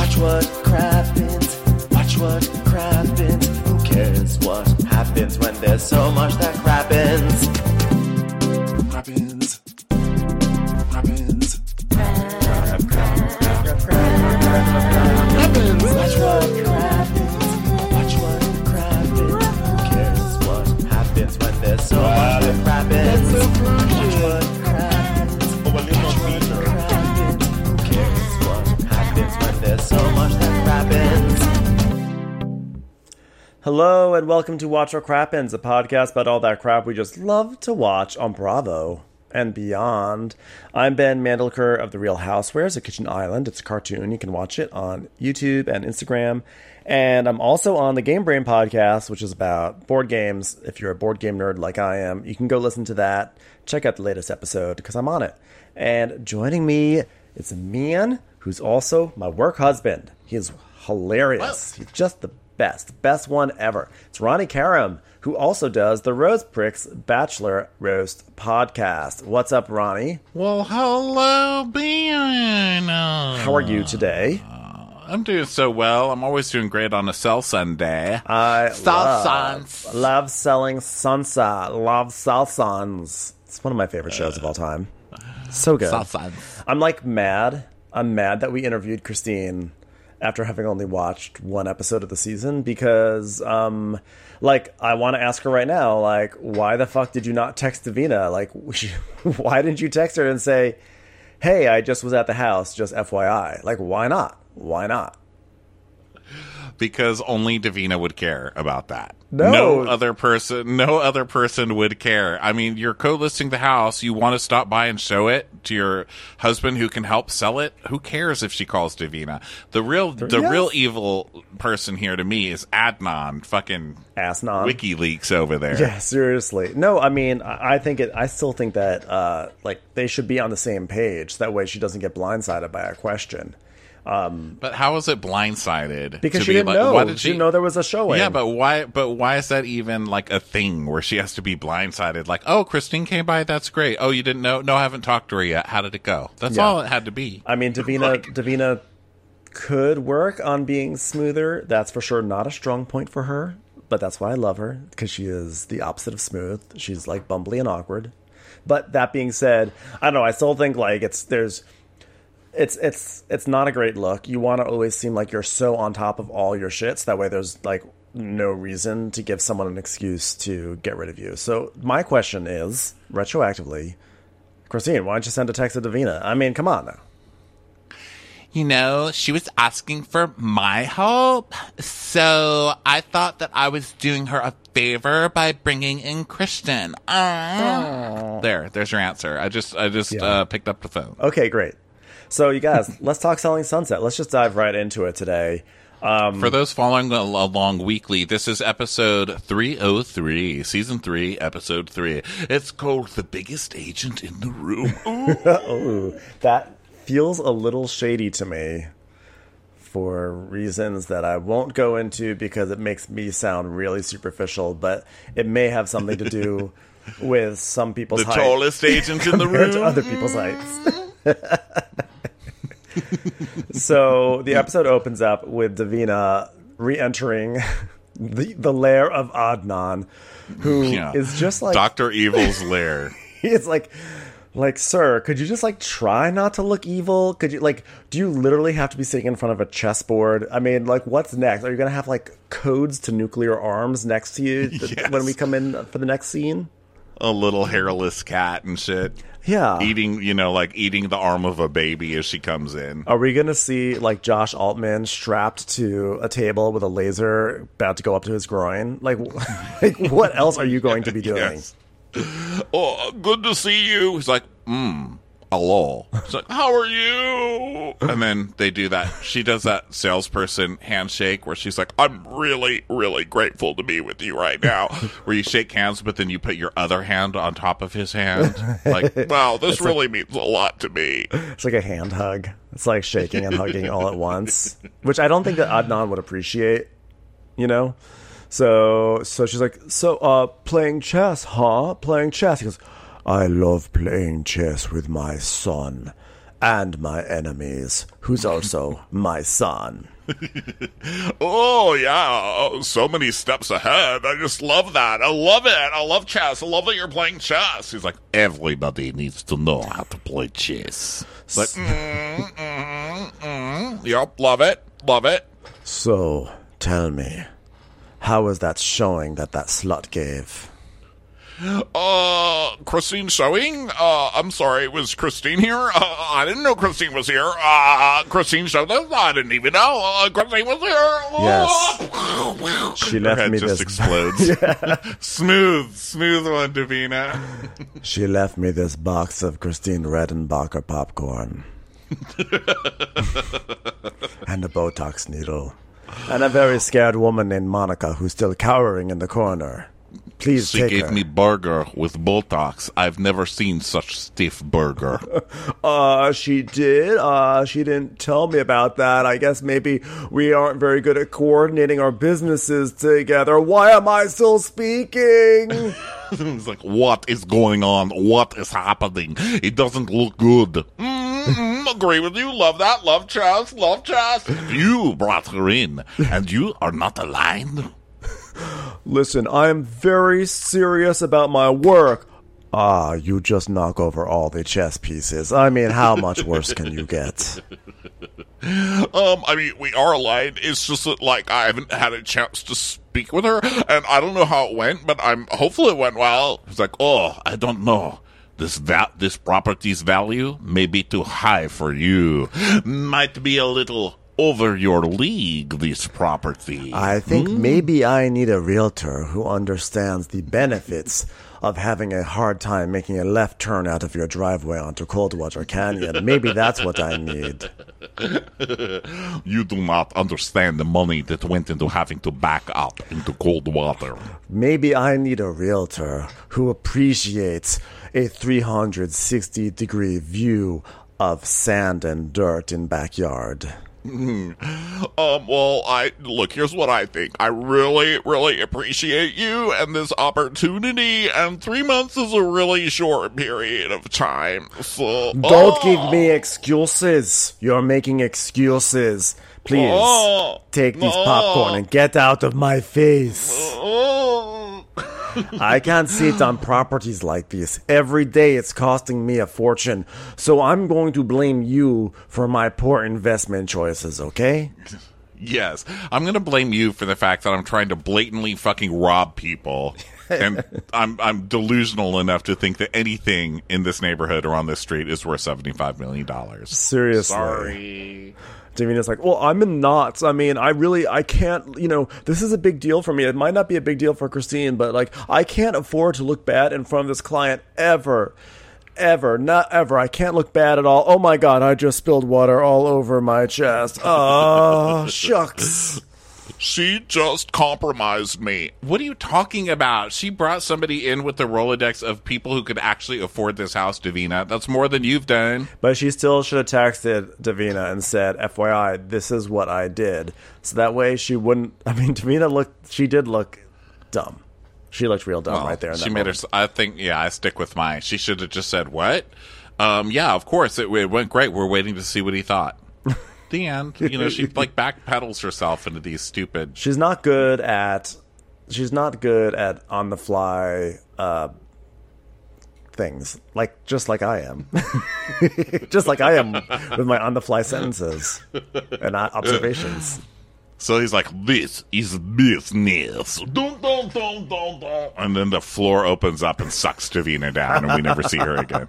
Watch what happens. Watch what happens. Who cares what happens when there's so much that happens? Happens. Happens. Happens. Watch what happens. Watch what happens. Who cares what happens when there's so much that happens? Watch what happens. Watch what happens. Who cares what happens when there's so much that happens? Hello and welcome to Watch What Crappens, a podcast about all that crap we just love to watch on Bravo and beyond. I'm Ben Mandelker of The Real Housewares, A Kitchen Island. It's a cartoon. You can watch it on YouTube and Instagram. And I'm also on the Game Brain podcast, which is about board games. If you're a board game nerd like I am, you can go listen to that. Check out the latest episode because I'm on it. And joining me is a man who's also my work husband. He is hilarious. He's just the best one ever. It's Ronnie Karam, who also does the Rose Pricks Bachelor Roast podcast. What's up, Ronnie? Well, hello, Ben. How are you today? I'm doing so well. I'm always doing great on a sell Sunday. I Salsons. love selling Sansa. Love Salsons. It's one of my favorite shows of all time. So good. Salsons. I'm mad. I'm mad that we interviewed Christine after having only watched one episode of the season because, I want to ask her right now, why the fuck did you not text Davina? Why didn't you text her and say, hey, I just was at the house, just FYI? Why not? Why not? Because only Davina would care about that. No other person would care. I mean, you're co-listing the house. You want to stop by and show it to your husband who can help sell it. Who cares if she calls Davina? The real evil person here to me is Adnan, fucking Asnan. WikiLeaks over there. Yeah, seriously. No, I mean, I still think that they should be on the same page. That way, she doesn't get blindsided by a question. But how was it blindsided? Because she didn't know. Why did she know there was a showing? Yeah, but why is that even a thing where she has to be blindsided? Oh, Christine came by. That's great. Oh, you didn't know? No, I haven't talked to her yet. How did it go? That's all it had to be. I mean, Davina could work on being smoother. That's for sure not a strong point for her. But that's why I love her, because she is the opposite of smooth. She's bumbly and awkward. But that being said, I don't know. I still think It's not a great look. You want to always seem like you're so on top of all your shit, so that way there's no reason to give someone an excuse to get rid of you. So my question is, retroactively, Christine, why don't you send a text to Davina? I mean, come on now. She was asking for my help, so I thought that I was doing her a favor by bringing in Christian. There's your answer. I just picked up the phone. Okay, great. So, you guys, let's talk Selling Sunset. Let's just dive right into it today. For those following along weekly, this is episode 303, season 3, episode 3. It's called The Biggest Agent in the Room. Ooh, that feels a little shady to me for reasons that I won't go into because it makes me sound really superficial, but it may have something to do with some people's height. The tallest agent in the room. To other people's heights. So the episode opens up with Davina re-entering the lair of Adnan, who is just Dr. Evil's lair. He's like, sir, could you just try not to look evil? Could you do you literally have to be sitting in front of a chessboard? I mean, what's next? Are you gonna have codes to nuclear arms next to you when we come in for the next scene? A little hairless cat and shit. Yeah. Eating, eating the arm of a baby as she comes in. Are we going to see, Josh Altman strapped to a table with a laser about to go up to his groin? What else are you going to be doing? Yes. Oh, good to see you. He's hello. It's how are you? And then they do that. She does that salesperson handshake where she's like, I'm really, really grateful to be with you right now. Where you shake hands, but then you put your other hand on top of his hand. Wow, this really means a lot to me. It's like a hand hug. It's like shaking and hugging all at once, which I don't think that Adnan would appreciate, So she's like, playing chess, huh? Playing chess. He goes, I love playing chess with my son. and my enemies, who's also my son. Oh, yeah, so many steps ahead. I just love that. I love it. I love chess. I love that you're playing chess. He's like, everybody needs to know how to play chess. It's like, Yep, love it. Love it. So, tell me, how was that showing that slut gave? Christine showing? I'm sorry, was Christine here? I didn't know Christine was here. Christine showed us? I didn't even know. Christine was here. Yes. She left Her head me just this explodes. Smooth one, Davina. She left me this box of Christine Redenbacher popcorn. And a Botox needle. And a very scared woman named Monica who's still cowering in the corner. Please She take gave her. me burger with Botox. I've never seen such stiff burger. She did? She didn't tell me about that. I guess maybe we aren't very good at coordinating our businesses together. Why am I still speaking? It's like, what is going on? What is happening? It doesn't look good. Agree with you. Love that. Love chess. Love chess. You brought her in, and you are not aligned. Listen, I'm very serious about my work. You just knock over all the chess pieces. I mean, how much worse can you get? I mean, we are aligned. It's just that, like, I haven't had a chance to speak with her, and I don't know how it went, but hopefully it went well. It's like, I don't know. This property's value may be too high for you. Might be a little over your league, this property. I think maybe I need a realtor who understands the benefits of having a hard time making a left turn out of your driveway onto Coldwater Canyon. Maybe that's what I need. You do not understand the money that went into having to back up into cold water. Maybe I need a realtor who appreciates a 360-degree view of sand and dirt in backyard. Well, look, here's what I think. I really, really appreciate you and this opportunity, and 3 months is a really short period of time, so... Don't give me excuses. You're making excuses. Please, take these popcorn and get out of my face. I can't sit on properties like this. Every day it's costing me a fortune. So I'm going to blame you for my poor investment choices, okay? Yes. I'm going to blame you for the fact that I'm trying to blatantly fucking rob people. And I'm delusional enough to think that anything in this neighborhood or on this street is worth $75 million. Seriously. Sorry. Davina's like, well, I'm in knots. I mean, I can't, this is a big deal for me. It might not be a big deal for Christine, but, like, I can't afford to look bad in front of this client ever. Ever. Not ever. I can't look bad at all. Oh, my God, I just spilled water all over my chest. Oh, shucks. She just compromised me. What are you talking about? She brought somebody in with the Rolodex of people who could actually afford this house, Davina. That's more than you've done. But she still should have texted Davina and said, FYI, this is what I did. So that way she wouldn't... I mean, Davina she did look dumb. She looked real dumb right there. In that moment. I think, I stick with mine. She should have just said, what? Yeah, of course. It went great. We're waiting to see what he thought. The end. She like backpedals herself into these stupid... She's not good at on the fly things. Just like I am. Just like I am with my on the fly sentences and observations. So he's like, this is business. Dun, dun, dun, dun, dun. And then the floor opens up and sucks Davina down and we never see her again.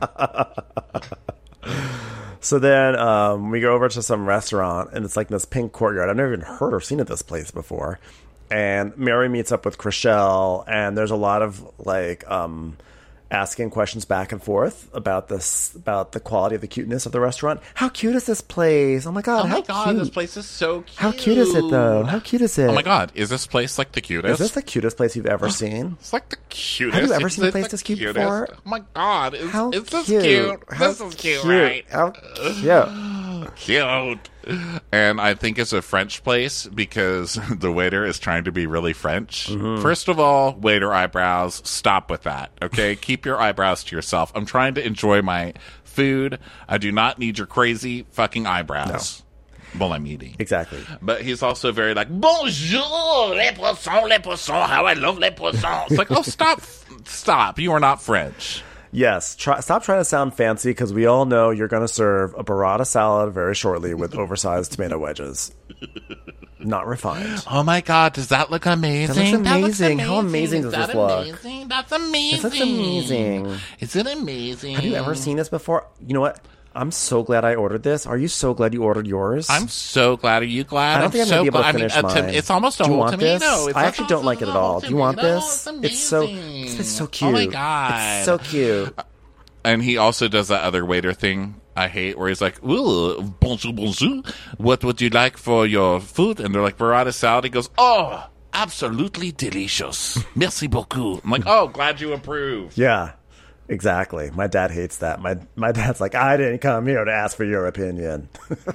So then we go over to some restaurant, and it's like this pink courtyard. I've never even heard or seen of this place before. And Mary meets up with Chriselle, and there's a lot of asking questions back and forth about the quality of the cuteness of the restaurant. How cute is this place? Oh my god! How cute. This place is so cute. How cute is it though? How cute is it? Oh my god! Is this place like the cutest? Is this the cutest place you've ever seen? It's like the cutest. Have you ever seen a place this cute before? Oh my god! Is this cute? This is cute, right? How cute. Cute. And I think it's a French place because the waiter is trying to be really French. Mm-hmm. First of all, waiter eyebrows, stop with that, okay? Keep your eyebrows to yourself. I'm trying to enjoy my food. I do not need your crazy fucking eyebrows while I'm eating. Exactly. But he's also very like, bonjour, les poissons, how I love les poissons. It's like, oh, stop. You are not French. Yes, stop trying to sound fancy, because we all know you're going to serve a burrata salad very shortly with oversized tomato wedges. Not refined. Oh my God, does that look amazing? That looks amazing. How amazing does this look? That's amazing. This looks amazing. Is it amazing? Have you ever seen this before? You know what? I'm so glad I ordered this. Are you so glad you ordered yours? I'm so glad. Are you glad? I don't think I'm going to be able to finish mine. It's almost a whole tomato. I actually don't like it at all. Do you want this? It's so cute. Oh my God. It's so cute. And he also does that other waiter thing I hate, where he's like, ooh, bonjour. What would you like for your food? And they're like, burrata salad. He goes, oh, absolutely delicious. Merci beaucoup. I'm like, oh, glad you approve. Yeah, exactly. My dad hates that. My dad's like, I didn't come here to ask for your opinion.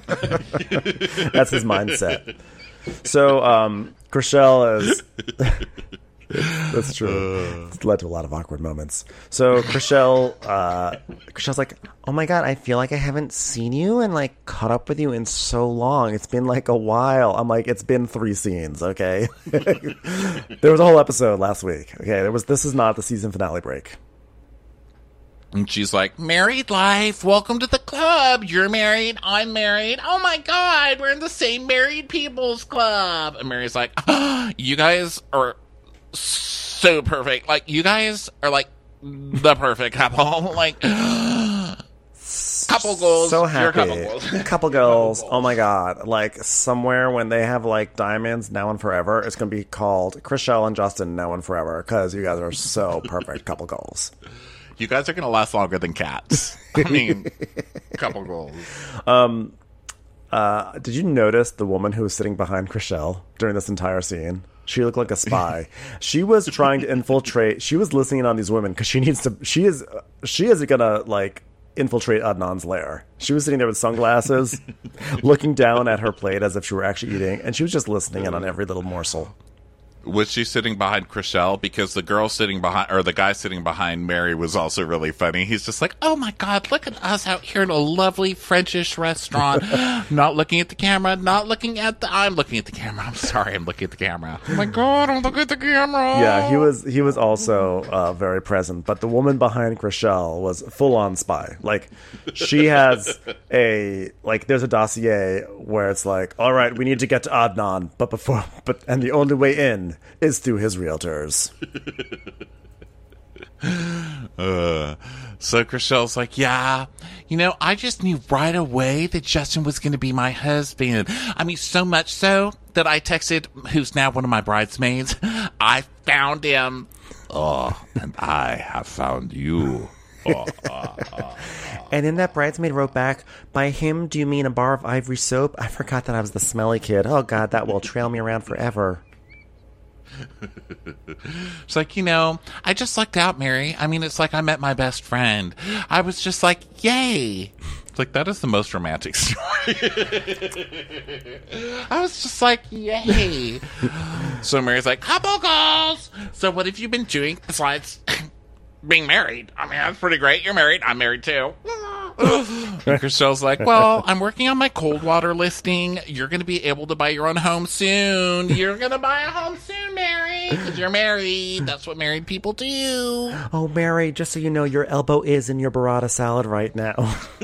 That's his mindset. So, Chriselle is... That's true. It's led to a lot of awkward moments. So Chriselle's like, oh my God, I feel like I haven't seen you and like caught up with you in so long. It's been like a while. I'm like, it's been 3 scenes, okay? There was a whole episode last week. Okay, this is not the season finale break. And she's like, married life, welcome to the club. You're married, I'm married. Oh my God, we're in the same married people's club. And Mary's like, oh, you guys are so perfect. Like, you guys are like the perfect couple. Like, couple goals. So happy. Couple goals. Couple goals. Oh my God. Like, somewhere when they have like diamonds now and forever, it's going to be called Chriselle and Justin now and forever, because you guys are so perfect. Couple goals. You guys are going to last longer than cats. I mean, couple goals. Did you notice the woman who was sitting behind Chriselle during this entire scene? She looked like a spy. She was trying to infiltrate. She was listening in on these women because she needs to. She is gonna like infiltrate Adnan's lair. She was sitting there with sunglasses, looking down at her plate as if she were actually eating, and she was just listening in on every little morsel. Was she sitting behind Chriselle? Because the girl sitting behind, or the guy sitting behind Mary was also really funny. He's just like, oh my God, look at us out here in a lovely Frenchish restaurant. Not looking at the camera, I'm looking at the camera. I'm sorry, I'm looking at the camera. Oh my God, I'm looking at the camera. Yeah, he was also very present. But the woman behind Chriselle was full on spy. Like, she has there's a dossier where it's like, all right, we need to get to Adnan, and the only way in is through his realtors. So Chriselle's like, yeah, I just knew right away that Justin was going to be my husband. I mean, so much so that I texted, who's now one of my bridesmaids, I found him. Oh, and I have found you. And then that bridesmaid wrote back, by him, do you mean a bar of Ivory soap? I forgot that I was the smelly kid. Oh God, that will trail me around forever. It's like, I just lucked out, Mary. I mean, it's like I met my best friend. I was just like, yay. It's like, that is the most romantic story. I was just like, yay. So Mary's like, couple goals. So what have you been doing besides being married? I mean, that's pretty great. You're married. I'm married too. And Chriselle's like, well, I'm working on my cold water listing. You're going to be able to buy your own home soon. You're going to buy a home soon, Mary, because you're married. That's what married people do. Oh, Mary, just so you know, your elbow is in your burrata salad right now.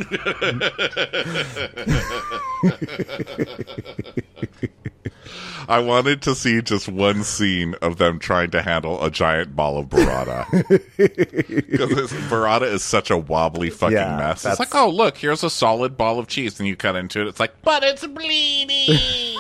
I wanted to see just one scene of them trying to handle a giant ball of burrata. Because burrata is such a wobbly fucking mess. It's like, oh, look, here's a solid ball of cheese. And you cut into it. It's like, but it's bleeding.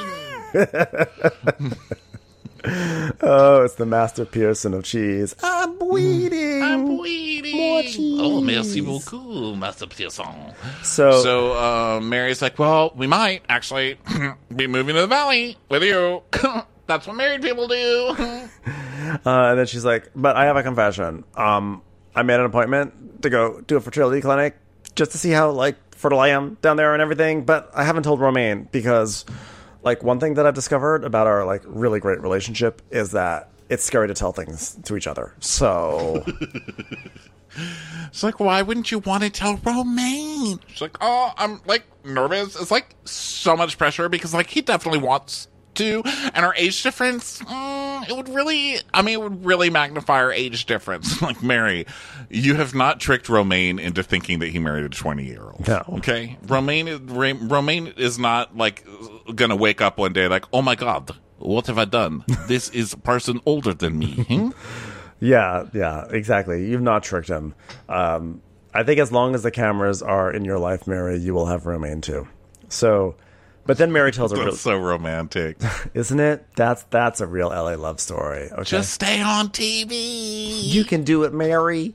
Oh, it's the Master Pearson of cheese. I'm bleeding. More cheese. Oh, merci beaucoup, Master Pearson. So Mary's like, well, we might actually be moving to the valley with you. That's what married people do. And then she's like, but I have a confession. I made an appointment to go do a fertility clinic just to see how, fertile I am down there and everything. But I haven't told Romaine because... one thing that I've discovered about our, really great relationship is that it's scary to tell things to each other. So, She's like, why wouldn't you want to tell Romaine? She's like, oh, I'm like nervous. It's like so much pressure because like he definitely wants to, and our age difference, it would really magnify our age difference. Like, Mary, you have not tricked Romaine into thinking that he married a 20-year-old. No. Okay? Romaine is not like gonna wake up one day like, oh my god, what have I done? This is a person older than me. Yeah, exactly. You've not tricked him. I think as long as the cameras are in your life, Mary, you will have Romaine too. So, but then Mary tells her, That's so romantic. isn't it? That's a real LA love story. Okay? Just stay on TV. You can do it, Mary.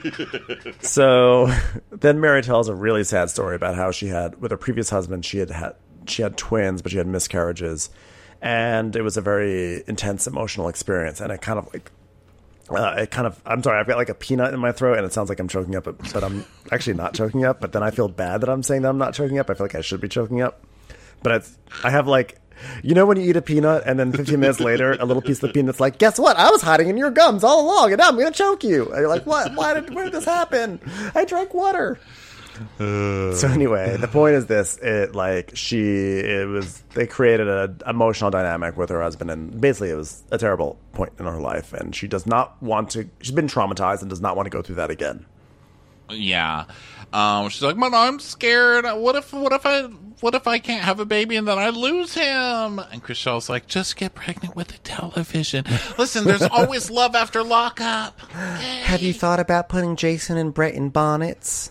So then Mary tells a really sad story about how she had, with her previous husband, she had twins, but she had miscarriages. And it was a very intense emotional experience. And it kind of like, I'm sorry, I've got like a peanut in my throat and it sounds like I'm choking up, but I'm actually not choking up. But then I feel bad that I'm saying that I'm not choking up. I feel like I should be choking up. But I have like, you know when you eat a peanut and then 15 minutes later, a little piece of the peanut's like, guess what? I was hiding in your gums all along and now I'm going to choke you. And you're like, what? Where did this happen? I drank water. So anyway, the point is this: they created an emotional dynamic with her husband, and basically it was a terrible point in her life, and she does not want to. She's been traumatized and does not want to go through that again. Yeah, she's like, "Man, I'm scared. What if I can't have a baby and then I lose him?" And Chrishell's like, "Just get pregnant with the television. Listen, there's always love after lockup." Yay. Have you thought about putting Jason and Brett in bonnets?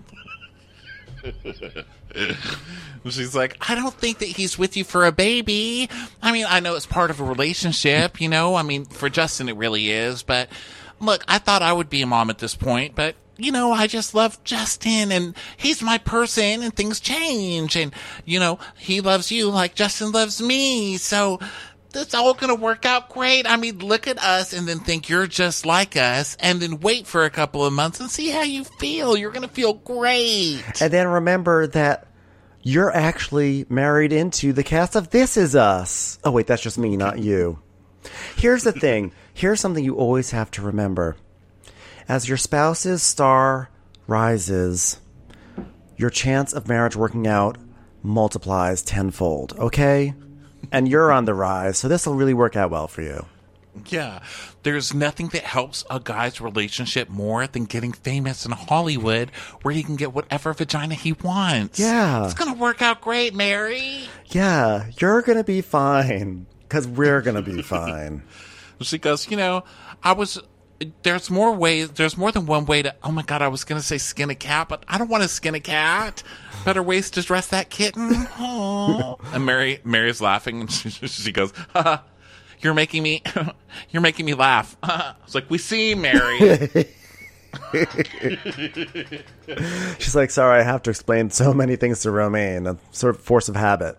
She's like, I don't think that he's with you for a baby. I mean, I know it's part of a relationship, you know. I mean, for Justin it really is. But look, I thought I would be a mom at this point. But, you know, I just love Justin and he's my person and things change. And, you know, he loves you like Justin loves me. So it's all going to work out great. I mean, look at us and then think you're just like us and then wait for a couple of months and see how you feel. You're going to feel great. And then remember that you're actually married into the cast of This Is Us. Oh, wait, that's just me, not you. Here's the thing. Here's something you always have to remember. As your spouse's star rises, your chance of marriage working out multiplies tenfold, okay? And you're on the rise, so this will really work out well for you. Yeah, there's nothing that helps a guy's relationship more than getting famous in Hollywood where he can get whatever vagina he wants. Yeah. It's going to work out great, Mary. Yeah, you're going to be fine, because we're going to be fine. She goes, you know, there's more than one way to, oh my God, I was going to say skin a cat, but I don't want to skin a cat. Better ways to dress that kitten. Aww. And Mary's laughing and she goes, haha, you're making me laugh. It's like, we see, Mary. She's like, sorry, I have to explain so many things to Romaine, a sort of force of habit.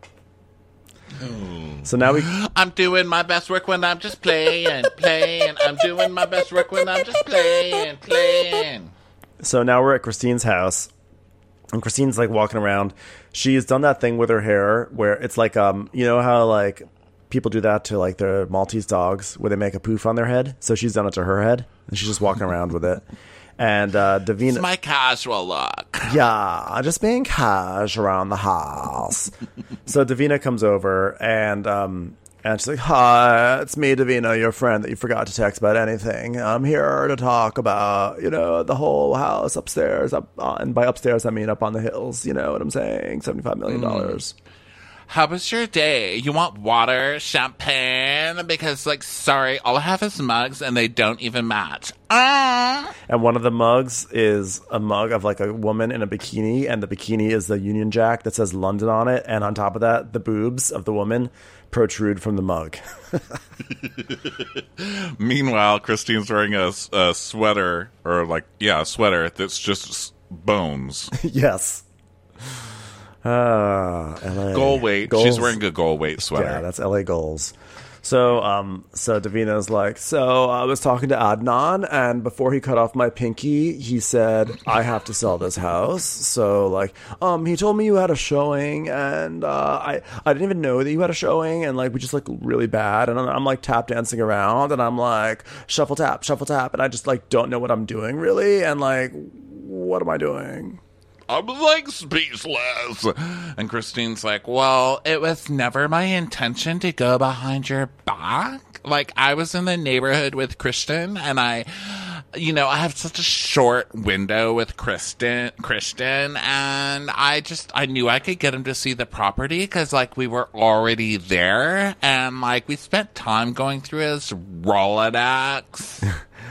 So now I'm doing my best work when I'm just playing. I'm doing my best work when I'm just playing. So now we're at Christine's house, and Christine's like walking around. She's done that thing with her hair where it's like, you know how like people do that to like their Maltese dogs where they make a poof on their head? So she's done it to her head, and she's just walking around with it. And Davina, it's my casual look. Yeah, just being cash around the house. So Davina comes over and she's like, "Hi, it's me, Davina, your friend that you forgot to text about anything. I'm here to talk about, you know, the whole house upstairs. And by upstairs, I mean up on the hills. You know what I'm saying? $75 million. How was your day? You want water, champagne? Because, like, sorry, all I have is mugs and they don't even match. And one of the mugs is a mug of, like, a woman in a bikini, and the bikini is the Union Jack that says London on it, and on top of that, the boobs of the woman protrude from the mug. Meanwhile, Christine's wearing a sweater, a sweater that's just bones. Yes. LA. Goal weight. Goals. She's wearing a goal weight sweater. Yeah, that's LA goals. So Davina's like, so I was talking to Adnan, and before he cut off my pinky, he said, I have to sell this house. So, like, he told me you had a showing, and I didn't even know that you had a showing, and, like, we just look really bad, and I'm like, tap dancing around, and I'm like, shuffle tap, and I just, like, don't know what I'm doing, really, and, like, what am I doing? I'm like speechless. And Christine's like, well, it was never my intention to go behind your back. Like, I was in the neighborhood with Christian, and I have such a short window with Christian, and I knew I could get him to see the property because, like, we were already there, and, like, we spent time going through his Rolodex.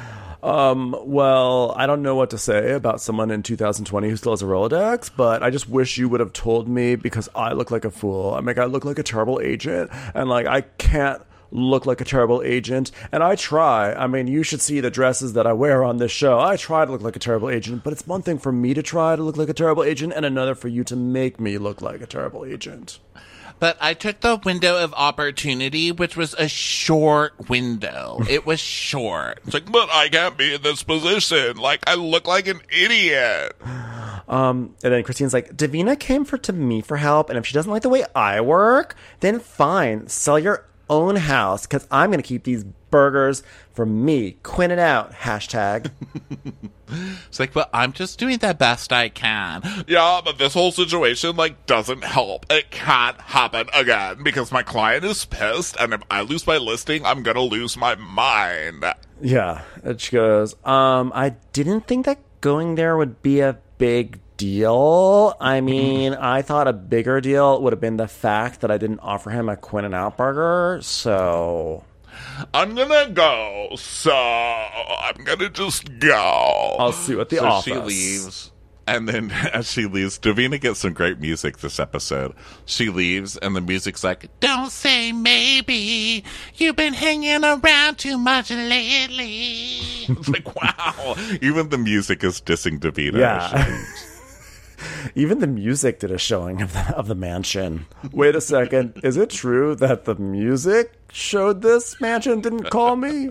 Well, I don't know what to say about someone in 2020 who still has a Rolodex, but I just wish you would have told me because I look like a fool. I mean, I look like a terrible agent, and, like, I can't look like a terrible agent, and I try. I mean, you should see the dresses that I wear on this show. I try to look like a terrible agent, but it's one thing for me to try to look like a terrible agent and another for you to make me look like a terrible agent. But I took the window of opportunity, which was a short window. It was short. It's like, but I can't be in this position. Like, I look like an idiot. And then Christine's like, Davina came to me for help, and if she doesn't like the way I work, then fine, sell your own house, because I'm going to keep these burgers for me. Quinn it out, hashtag. It's like, but I'm just doing the best I can. Yeah, but this whole situation, like, doesn't help. It can't happen again because my client is pissed, and if I lose my listing, I'm gonna lose my mind. Yeah, and she goes, I didn't think that going there would be a big deal. I mean, I thought a bigger deal would have been the fact that I didn't offer him a Quinn and Out burger, so I'm gonna go, so I'm gonna just go. I'll see you at the office. So she leaves, and then as she leaves, Davina gets some great music this episode. She leaves, and the music's like, don't say maybe, you've been hanging around too much lately. It's like, wow. Even the music is dissing Davina. Yeah. Even the music did a showing of the mansion. Wait a second. Is it true that the music showed this mansion didn't call me?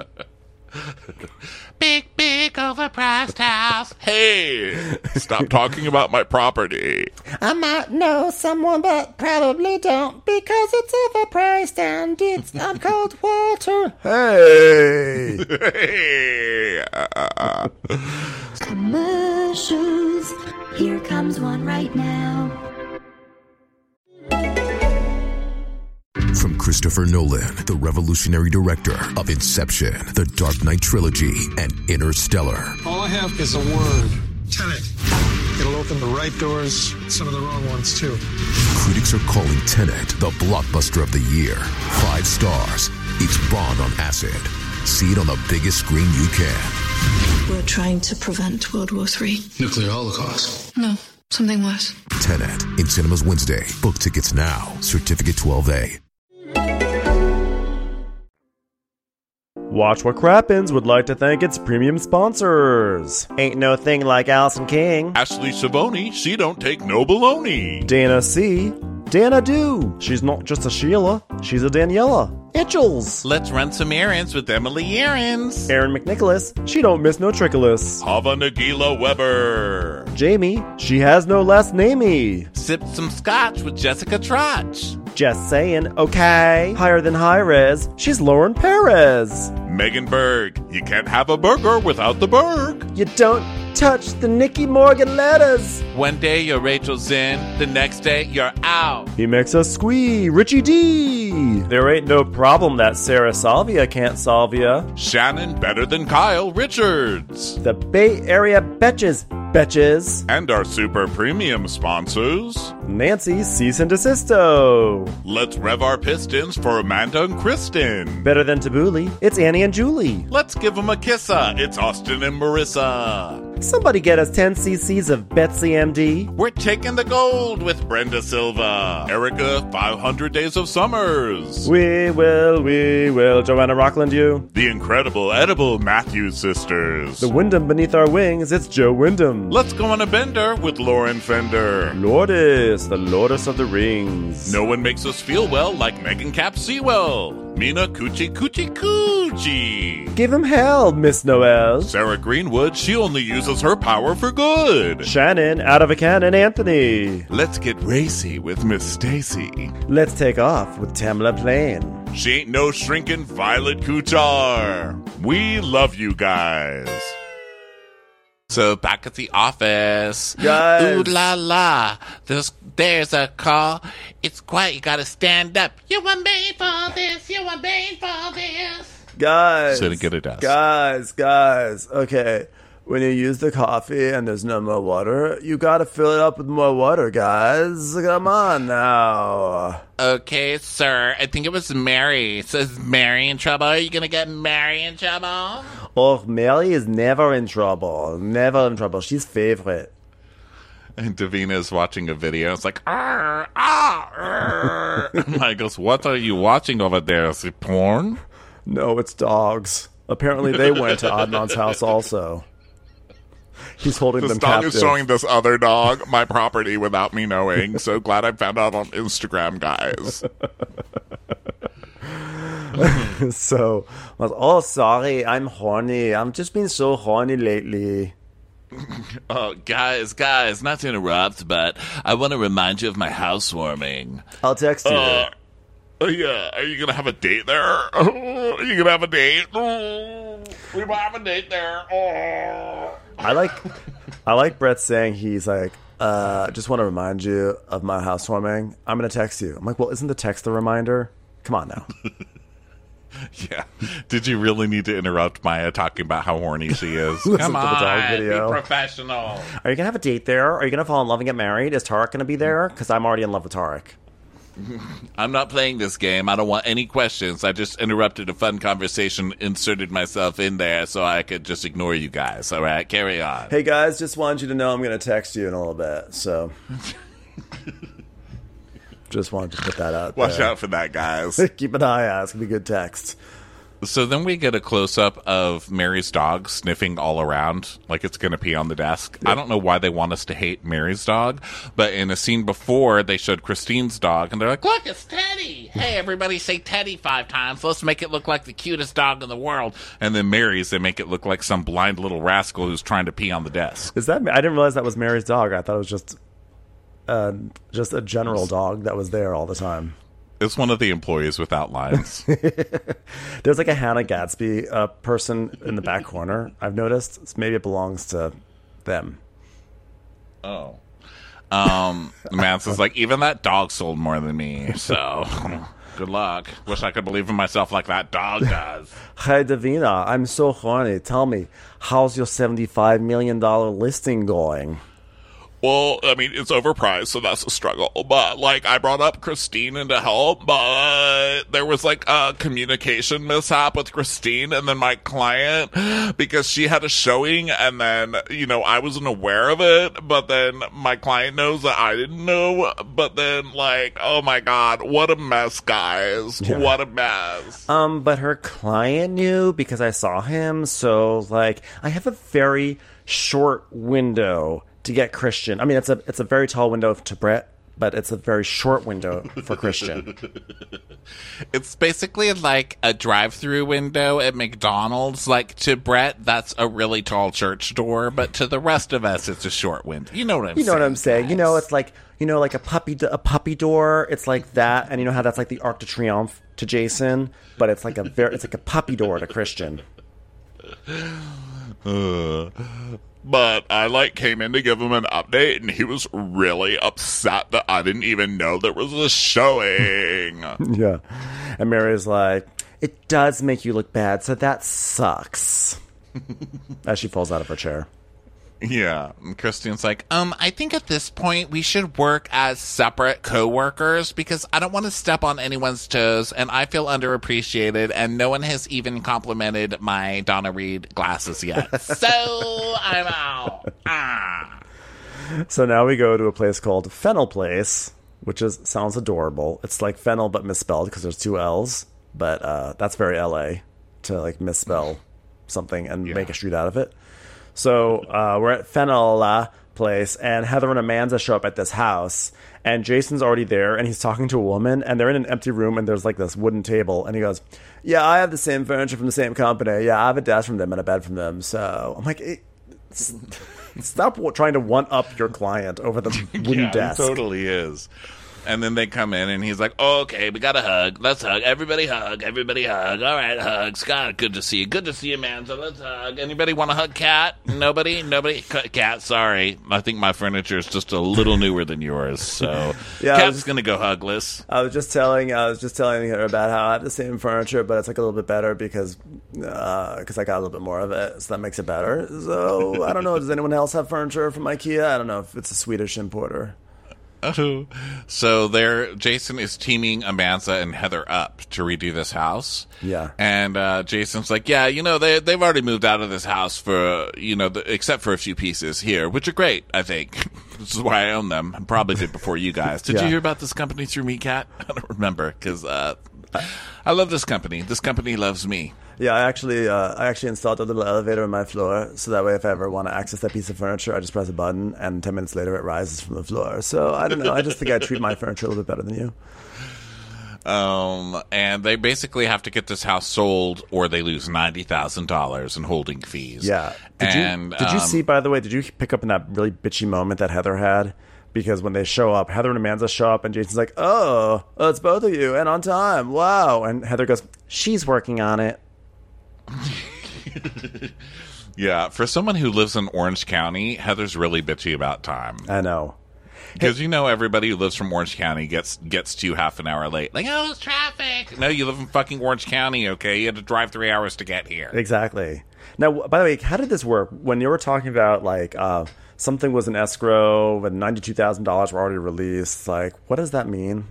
Big, overpriced house. Hey, stop talking about my property. I might know someone, but probably don't because it's overpriced and I'm called Walter. Hey. Hey. Commercials. Here comes one right now. From Christopher Nolan, the revolutionary director of Inception, The Dark Knight Trilogy, and Interstellar. All I have is a word. Tenet. It'll open the right doors, some of the wrong ones, too. Critics are calling Tenet the blockbuster of the year. 5 stars. It's Bond on acid. See it on the biggest screen you can. We're trying to prevent World War III. Nuclear holocaust. No, something worse. Tenet in cinemas Wednesday. Book tickets now. Certificate 12A. Watch What Crappens would like to thank its premium sponsors. Ain't No Thing Like Allison King. Ashley Savoni, she don't take no baloney. Dana C. Dana Do. She's not just a Sheila, she's a Daniela. Itchels. Let's run some errands with Emily Errands. Aaron McNicholas. She don't miss no trickolas. Hava Nagila Weber. Jamie. She has no last namey. Sip some scotch with Jessica Trotch. Just saying, okay. Higher than high res. She's Lauren Perez. Megan Berg. You can't have a burger without the Berg. You don't touch the Nikki Morgan letters. One day you're Rachel Zinn, the next day you're out. He makes us squee, Richie D. There ain't no problem that Sarah Salvia can't solve ya. Shannon better than Kyle Richards. The Bay Area Betches. And our super premium sponsors. Nancy Cease and Desisto. Let's rev our pistons for Amanda and Kristen. Better than Tabbouleh, it's Annie and Julie. Let's give them a kissa, it's Austin and Marissa. Somebody get us 10 cc's of Betsy MD. We're taking the gold with Brenda Silva. Erica, 500 Days of Summers. We will, Joanna Rockland you. The incredible edible Matthews sisters. The Wyndham beneath our wings, it's Joe Wyndham. Let's go on a bender with Lauren Fender. Lourdes, the Lourdes of the Rings. No one makes us feel well like Megan Cap Sewell. Mina Coochie Coochie Coochie. Give him hell, Miss Noel. Sarah Greenwood, she only uses her power for good. Shannon, out of a cannon, Anthony. Let's get racy with Miss Stacy. Let's take off with Tamla Plain. She ain't no shrinking Violet Kuchar. We love you guys. So back at the office. Guys. Ooh la la. There's a call. It's quiet. You gotta stand up. You were made for this. You were made for this. Guys. Sit and get a desk. Guys. Okay. When you use the coffee and there's no more water, you gotta fill it up with more water, guys. Come on now. Okay, sir. I think it was Mary. So is Mary in trouble? Are you gonna get Mary in trouble? Oh, Mary is never in trouble. Never in trouble. She's favorite. And Davina's watching a video. It's like, arr. And I goes, what are you watching over there? Is it porn? No, it's dogs. Apparently they went to Adnan's house also. He's holding This them dog captive. is showing this other dog my property without me knowing. So glad I found out on Instagram, guys. So, I was, oh, sorry, I'm horny. I'm just been so horny lately. Oh, guys, not to interrupt, but I want to remind you of my housewarming. I'll text you. Yeah, are you going to have a date there? Are you going to have a date? We might have a date there. I like Brett saying he's like, just want to remind you of my housewarming. I'm going to text you. I'm like, well, isn't the text the reminder? Come on now. Yeah. Did you really need to interrupt Maya talking about how horny she is? Listen Come to the dog on, video. be professional. Are you going to have a date there? Are you going to fall in love and get married? Is Tarek going to be there? Because I'm already in love with Tarek. I'm not playing this game. I don't want any questions. I just interrupted a fun conversation, inserted myself in there so I could just ignore you guys. All right, carry on. Hey, guys, just wanted you to know I'm going to text you in a little bit, so... Just wanted to put that out there. Watch out for that, guys. Keep an eye out. It's going to be good text. So then we get a close-up of Mary's dog sniffing all around like it's going to pee on the desk. Yep. I don't know why they want us to hate Mary's dog, but in a scene before, they showed Christine's dog, and they're like, look, it's Teddy! Hey, everybody say Teddy 5 times. Let's make it look like the cutest dog in the world. And then Mary's, they make it look like some blind little rascal who's trying to pee on the desk. Is that? I didn't realize that was Mary's dog. I thought it was just a general dog that was there all the time. It's one of the employees without lines. There's like a Hannah Gadsby person in the back corner, I've noticed. Maybe it belongs to them. Oh. Manson's like, even that dog sold more than me, so good luck. Wish I could believe in myself like that dog does. Hey, Davina, I'm so horny. Tell me, how's your $75 million listing going? Well, I mean, it's overpriced, so that's a struggle. But, like, I brought up Christine in to help, but there was, like, a communication mishap with Christine and then my client because she had a showing and then, you know, I wasn't aware of it, but then my client knows that I didn't know. But then, like, oh my God, what a mess, guys. Yeah. What a mess. But her client knew because I saw him, so, like, I have a very short window to get Christian. I mean, it's a very tall window to Brett, but it's a very short window for Christian. It's basically like a drive-through window at McDonald's. Like, to Brett, that's a really tall church door, but to the rest of us, it's a short window. You know what I'm saying? You know what I'm saying? Guys. You know, it's like, you know, like a puppy door. It's like that, and you know how that's like the Arc de Triomphe to Jason, but it's like it's like a puppy door to Christian. But I, came in to give him an update, and he was really upset that I didn't even know there was a showing. Yeah. And Mary's like, it does make you look bad, so that sucks. As she falls out of her chair. Yeah. And Christine's like, I think at this point we should work as separate co-workers because I don't want to step on anyone's toes and I feel underappreciated and no one has even complimented my Donna Reed glasses yet. So I'm out. So now we go to a place called Fennel Place, which sounds adorable. It's like Fennel but misspelled because there's 2 L's, but that's very LA to misspell something and make a street out of it. So we're at Fennel place, and Heather and Amanda show up at this house, and Jason's already there, and he's talking to a woman, and they're in an empty room, and there's like this wooden table, and he goes, yeah, I have the same furniture from the same company. Yeah, I have a desk from them and a bed from them. So I'm like, stop trying to one-up your client over the wooden desk. He totally is. And then they come in, and he's like, oh, okay, we got a hug. Let's hug. Everybody hug. Everybody hug. All right, hug. Scott, good to see you. Good to see you, man. So let's hug. Anybody want to hug Kat? Nobody? Nobody? Kat, sorry. I think my furniture is just a little newer than yours. So yeah, Kat's going to go hugless. I was just telling her about how I have the same furniture, but it's like a little bit better because I got a little bit more of it. So that makes it better. So I don't know. Does anyone else have furniture from IKEA? I don't know if it's a Swedish importer. Oh. So Jason is teaming Amanda and Heather up to redo this house. Yeah. And Jason's like, yeah, they've already moved out of this house for, except for a few pieces here, which are great, I think. This is why I own them. I probably did before you guys. Did you hear about this company through me, Kat? I don't remember, because I love this company. This company loves me. Yeah, I actually installed a little elevator on my floor, so that way if I ever want to access that piece of furniture, I just press a button, and 10 minutes later it rises from the floor. So, I don't know. I just think I treat my furniture a little bit better than you. And they basically have to get this house sold, or they lose $90,000 in holding fees. Yeah. Did you see, by the way, did you pick up in that really bitchy moment that Heather had? Because when they show up, Heather and Amanda show up, and Jason's like, oh, it's both of you, and on time. Wow. And Heather goes, she's working on it. Yeah, for someone who lives in Orange County, Heather's really bitchy about time. I know. Because everybody who lives from Orange County gets to you half an hour late. Like, oh, it's traffic. No, you live in fucking Orange County, okay? You had to drive 3 hours to get here. Exactly. Now, by the way, how did this work? When you were talking about, like, something was in escrow and $92,000 were already released, like, what does that mean?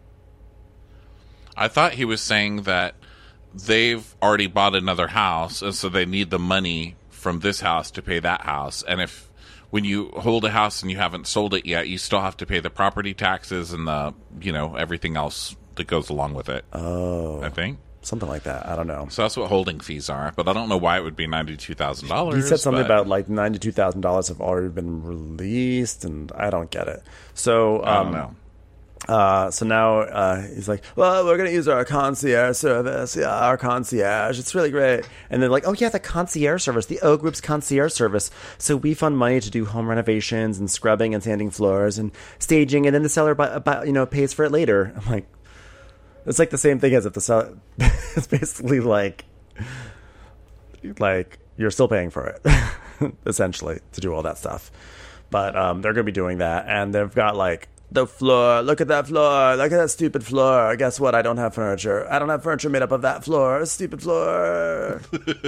I thought he was saying that they've already bought another house, and so they need the money from this house to pay that house. And when you hold a house and you haven't sold it yet, you still have to pay the property taxes and the, everything else that goes along with it. Oh. I think. Something like that. I don't know. So that's what holding fees are, but I don't know why it would be $92,000. He said something about like $92,000 have already been released, and I don't get it. So, I don't know. So now he's like, well, we're going to use our concierge service. Yeah, our concierge. It's really great. And they're like, oh, yeah, the concierge service, the O Group's concierge service. So we fund money to do home renovations and scrubbing and sanding floors and staging, and then the seller pays for it later. I'm like, it's like the same thing as if the seller, it's basically like you're still paying for it, essentially, to do all that stuff. But they're going to be doing that, and they've got like, the floor, look at that floor, look at that stupid floor. Guess what? I don't have furniture. I don't have furniture made up of that floor. Stupid floor.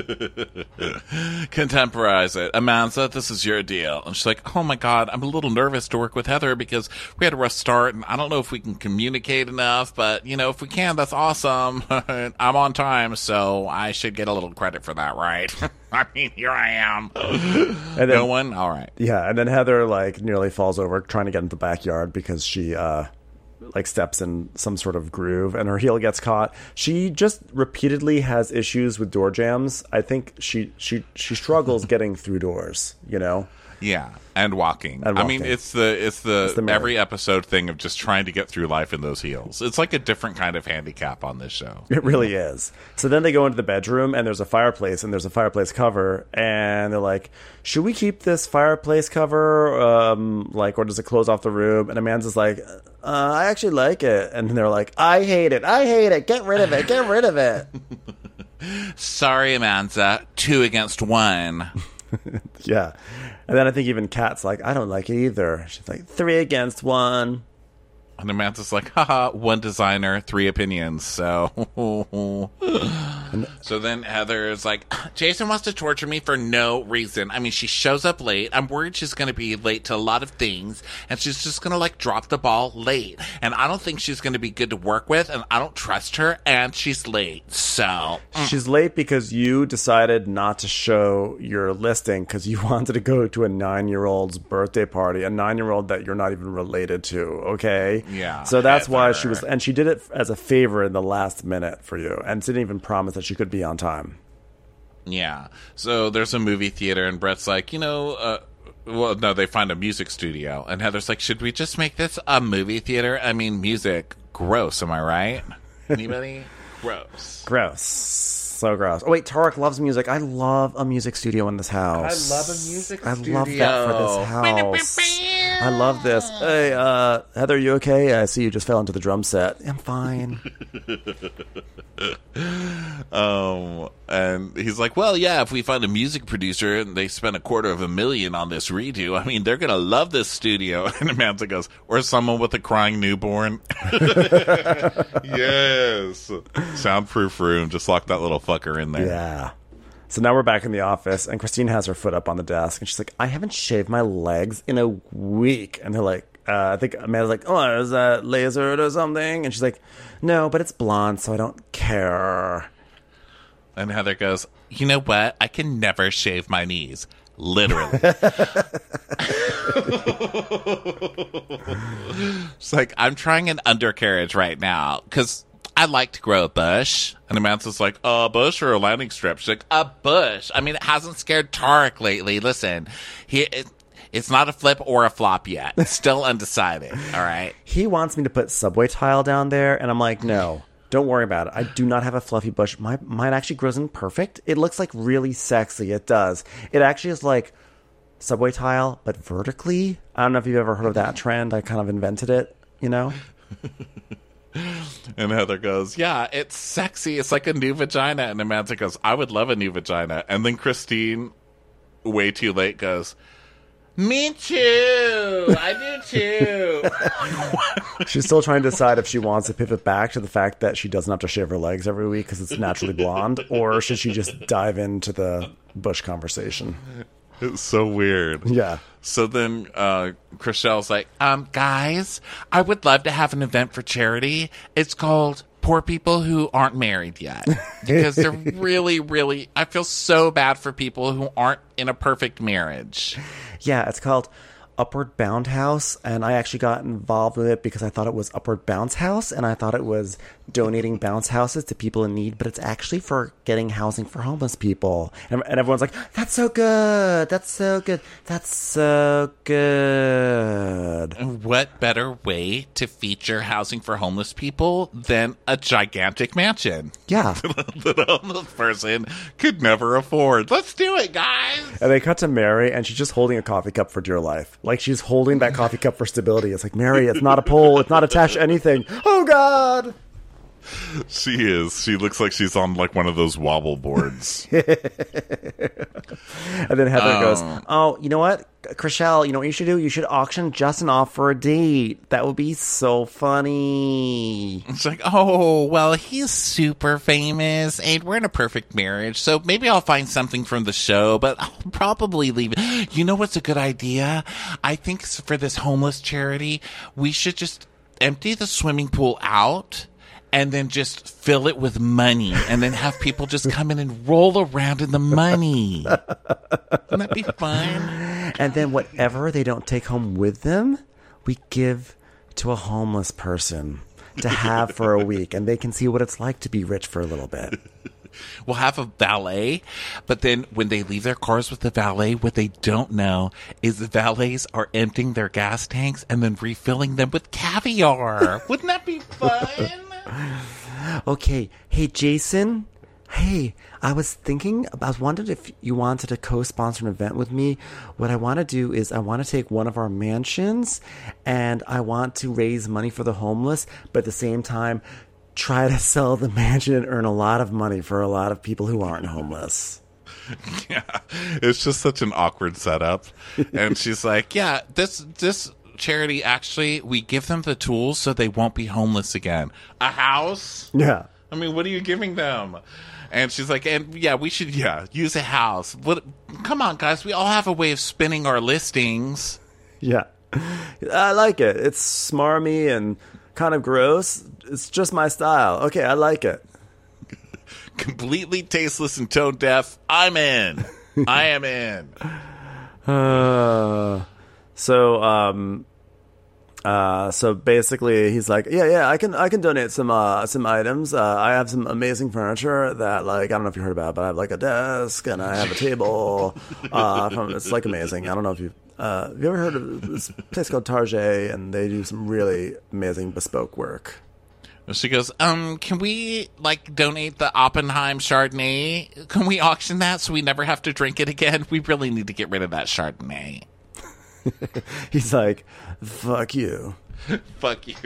Contemporize it. Amanda, this is your deal. And she's like, oh my God, I'm a little nervous to work with Heather because we had a rough start and I don't know if we can communicate enough, but if we can, that's awesome. I'm on time, so I should get a little credit for that, right? I mean, here I am. And then, no one? All right. Yeah, and then Heather, like, nearly falls over trying to get into the backyard because she, steps in some sort of groove and her heel gets caught. She just repeatedly has issues with door jams. I think she struggles getting through doors, Yeah, and walking. I mean, it's the every episode thing of just trying to get through life in those heels. It's like a different kind of handicap on this show. It really is. So then they go into the bedroom, and there's a fireplace, and there's a fireplace cover, and they're like, should we keep this fireplace cover, or does it close off the room? And Amanda's like, I actually like it. And they're like, I hate it. Get rid of it. Sorry, Amanda. 2 against 1. Yeah. And then I think even Kat's like, I don't like it either. She's like, 3 against 1. And Amanda's like, haha, 1 designer, 3 opinions. So then Heather is like, Jason wants to torture me for no reason. I mean, she shows up late. I'm worried she's going to be late to a lot of things. And she's just going to drop the ball late. And I don't think she's going to be good to work with. And I don't trust her. And she's late. So she's late because you decided not to show your listing because you wanted to go to a 9-year-old's birthday party. A 9-year-old that you're not even related to. Okay. Yeah. So that's why she was, and she did it as a favor in the last minute for you, and didn't even promise that she could be on time. Yeah. So there's a movie theater, and Brett's like, Well, no, they find a music studio, and Heather's like, should we just make this a movie theater? I mean, music, gross, am I right? Anybody? Gross. Gross. So gross. Oh, wait, Tarek loves music. I love a music studio in this house. I love a music studio. I love that for this house. I love this. Hey, Heather, you okay? I see you just fell into the drum set. I'm fine. And he's like, well, yeah, if we find a music producer and they spend $250,000 on this redo, I mean, they're going to love this studio. And Amanda goes, or someone with a crying newborn. Yes. Soundproof room. Just lock that little fucker in there. Yeah. So now we're back in the office, and Christine has her foot up on the desk, and she's like, I haven't shaved my legs in a week. And they're like, I think Amanda's like, oh, is that lasered or something? And she's like, no, but it's blonde, so I don't care. And Heather goes, you know what? I can never shave my knees. Literally. It's like, I'm trying an undercarriage right now, because I like to grow a bush. And Amanda's like, a bush or a landing strip? She's like, a bush. I mean, it hasn't scared Tarek lately. Listen, it's not a flip or a flop yet. It's still undecided, all right? He wants me to put subway tile down there, and I'm like, no, don't worry about it. I do not have a fluffy bush. Mine actually grows in perfect. It looks like really sexy. It does. It actually is like subway tile, but vertically. I don't know if you've ever heard of that trend. I kind of invented it, you know? And Heather goes, yeah, it's sexy. It's like a new vagina. And Amanda goes, I would love a new vagina. And then Christine, way too late, goes, me too. I do too. She's still trying to decide if she wants to pivot back to the fact that she doesn't have to shave her legs every week because it's naturally blonde, or should she just dive into the bush conversation? It's so weird. Yeah. So then Chriselle's like, guys, I would love to have an event for charity. It's called Poor People Who Aren't Married Yet. Because they're really, really, I feel so bad for people who aren't in a perfect marriage. Yeah, it's called Upward Bound House, and I actually got involved with it because I thought it was Upward Bounce House, and I thought it was donating bounce houses to people in need, but it's actually for getting housing for homeless people. And everyone's like, that's so good, that's so good, that's so good. What better way to feature housing for homeless people than a gigantic mansion? Yeah. That a homeless person could never afford. Let's do it, guys! And they cut to Mary, and she's just holding a coffee cup for dear life. Like, she's holding that coffee cup for stability. It's like, Mary, it's not a pole. It's not attached to anything. Oh, God! She is. She looks like she's on, like, one of those wobble boards. And then Heather goes, oh, you know what? Chriselle, you know what you should do? You should auction Justin off for a date. That would be so funny. It's like, oh, well, he's super famous, and we're in a perfect marriage, so maybe I'll find something from the show, but I'll probably leave it. You know what's a good idea? I think for this homeless charity, we should just empty the swimming pool out and then just fill it with money, and then have people just come in and roll around in the money. Wouldn't that be fun? And then whatever they don't take home with them, we give to a homeless person to have for a week, and they can see what it's like to be rich for a little bit. We'll have a valet, but then when they leave their cars with the valet, what they don't know is the valets are emptying their gas tanks and then refilling them with caviar. Wouldn't that be fun? Okay. Hey, Jason. Hey, I was wondering if you wanted to co-sponsor an event with me. What I want to do is I want to take one of our mansions and I want to raise money for the homeless, but at the same time, try to sell the mansion and earn a lot of money for a lot of people who aren't homeless. Yeah, it's just such an awkward setup. And she's like, yeah, this charity, actually, we give them the tools so they won't be homeless again. A house? Yeah. I mean, what are you giving them? And she's like, and yeah, we should, use a house. What? Come on, guys, we all have a way of spinning our listings. Yeah. I like it. It's smarmy and kind of gross. It's just my style. Okay, I like it. Completely tasteless and tone deaf. I'm in. I am in. So basically, he's like, yeah, I can donate some items. I have some amazing furniture that, like, I don't know if you heard about it, but I have like a desk and I have a table. It's like amazing. I don't know if you. Have you ever heard of this place called Target? And they do some really amazing bespoke work. She goes, can we, like, donate the Oppenheim Chardonnay? Can we auction that so we never have to drink it again? We really need to get rid of that Chardonnay. He's like, fuck you. Fuck you.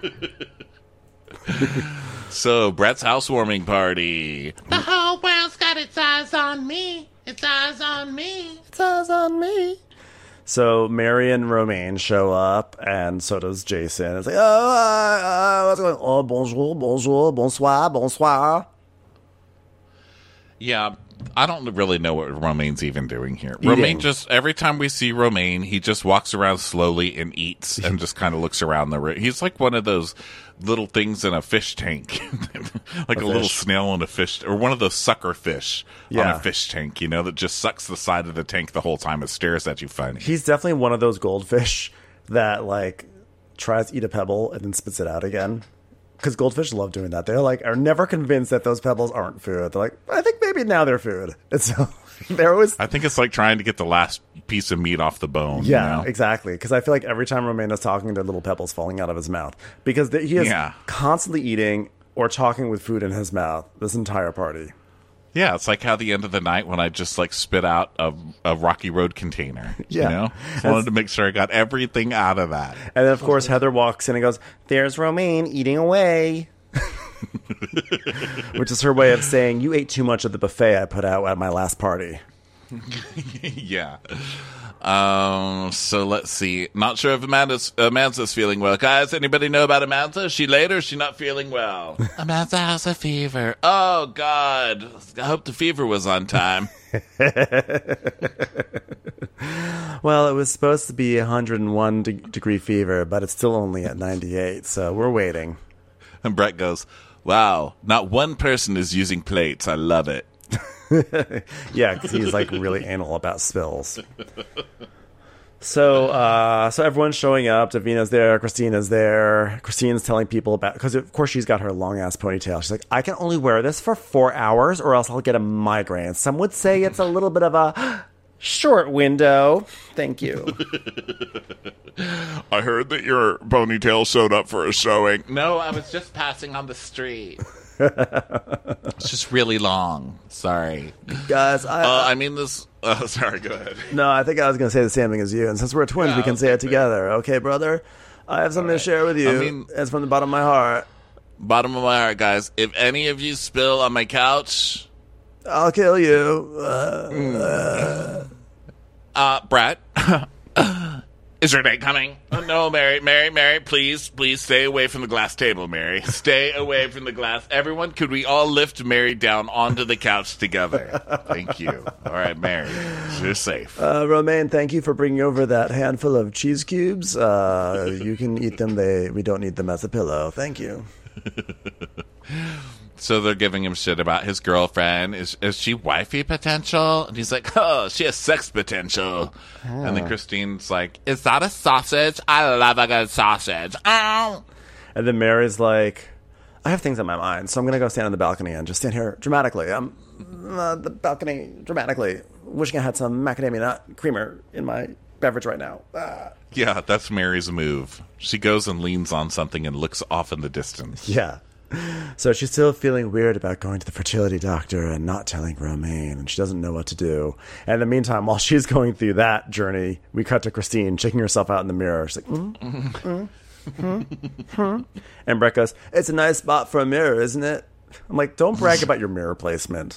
So, Brett's housewarming party. The whole world's got its eyes on me. Its eyes on me. It's eyes on me. So Mary and Romaine show up, and so does Jason. It's like, what's going on? Oh, bonjour, bonjour, bonsoir, bonsoir. Yeah, I don't really know what Romaine's even doing here. Eating. Romaine just, every time we see Romaine, he just walks around slowly and eats and just kind of looks around the room. He's like one of those little things in a fish tank. Like a little snail in a fish, or one of those sucker fish on a fish tank, you know, that just sucks the side of the tank the whole time. It stares at you funny. He's definitely one of those goldfish that, like, tries to eat a pebble and then spits it out again. Because goldfish love doing that. They're like, are never convinced that those pebbles aren't food. They're like, I think maybe now they're food. And so they're always... I think it's like trying to get the last piece of meat off the bone. Yeah, you know? exactly. Because I feel like every time Romaine is talking, there are little pebbles falling out of his mouth. Because he is constantly eating or talking with food in his mouth this entire party. Yeah, it's like how the end of the night when I just like spit out a Rocky Road container. Yeah. You know? I wanted to make sure I got everything out of that. And then, of course, Heather walks in and goes, there's Romaine eating away. Which is her way of saying, you ate too much of the buffet I put out at my last party. Yeah. So let's see. Not sure if Amanda's feeling well. Guys, anybody know about Amanda? Is she late or is she not feeling well? Amanda has a fever. Oh, God. I hope the fever was on time. Well, it was supposed to be 101 degree fever, but it's still only at 98, so we're waiting. And Brett goes, wow, not one person is using plates. I love it. Yeah, because he's like really anal about spills. So everyone's showing up. Davina's there. Christina's there. Christina's telling people about, because of course she's got her long ass ponytail. She's like, I can only wear this for 4 hours, or else I'll get a migraine. Some would say it's a little bit of a short window. Thank you. I heard that your ponytail showed up for a showing. No, I was just passing on the street. It's just really long. Sorry. Guys, sorry, go ahead. No, I think I was going to say the same thing as you. And since we're twins, we can say it together. Okay, brother? I have something to share with you. It's from the bottom of my heart. Bottom of my heart, guys. If any of you spill on my couch, I'll kill you. Brett, is your date coming? Oh, no, Mary, please stay away from the glass table, Mary. Stay away from the glass. Everyone, could we all lift Mary down onto the couch together? Thank you. All right, Mary, you're safe. Romaine, thank you for bringing over that handful of cheese cubes. You can eat them. We don't need them as a pillow. Thank you. So they're giving him shit about his girlfriend. Is she wifey potential? And he's like, oh, she has sex potential. Oh. And then Christine's like, is that a sausage? I love a good sausage. Ow! And then Mary's like, I have things on my mind, so I'm going to go stand on the balcony and just stand here dramatically. I'm the balcony dramatically, wishing I had some macadamia nut creamer in my beverage right now. Yeah, that's Mary's move. She goes and leans on something and looks off in the distance. Yeah. So she's still feeling weird about going to the fertility doctor and not telling Romaine, and she doesn't know what to do. And in the meantime, while she's going through that journey, we cut to Christine checking herself out in the mirror. She's like, And Brett goes, it's a nice spot for a mirror, isn't it? I'm like, don't brag about your mirror placement.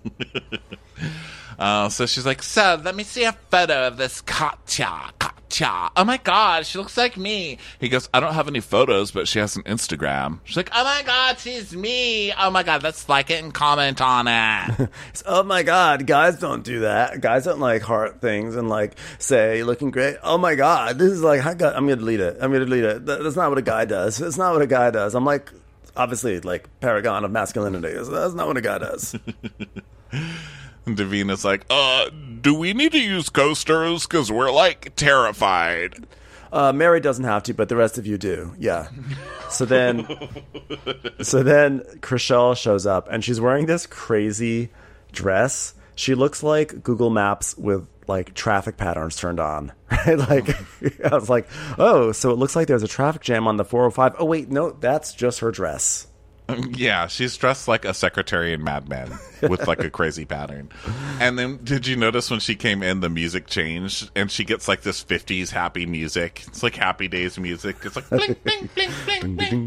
So she's like, So, let me see a photo of this Katya. Oh my god, she looks like me. He goes, I don't have any photos, but she has an Instagram. She's like, oh my god, she's me. Oh my god, let's like it and comment on it. Oh my god, guys don't do that. Guys don't like heart things and like say, you're looking great. Oh my god, this is like, I'm going to delete it. That's not what a guy does. It's not what a guy does. I'm like, obviously, like, paragon of masculinity. That's not what a guy does. And Davina's like, do we need to use coasters? Because we're, like, terrified. Mary doesn't have to, but the rest of you do. Yeah. So then Chrishell shows up, and she's wearing this crazy dress. She looks like Google Maps with like traffic patterns turned on. Right? Like I was like, oh, so it looks like there's a traffic jam on the 405. Oh wait, no, that's just her dress. Yeah, she's dressed like a secretary in Mad Men with like a crazy pattern. And then did you notice when she came in, the music changed and she gets like this 50s happy music. It's like Happy Days music. It's like bling, bling, bling, bling,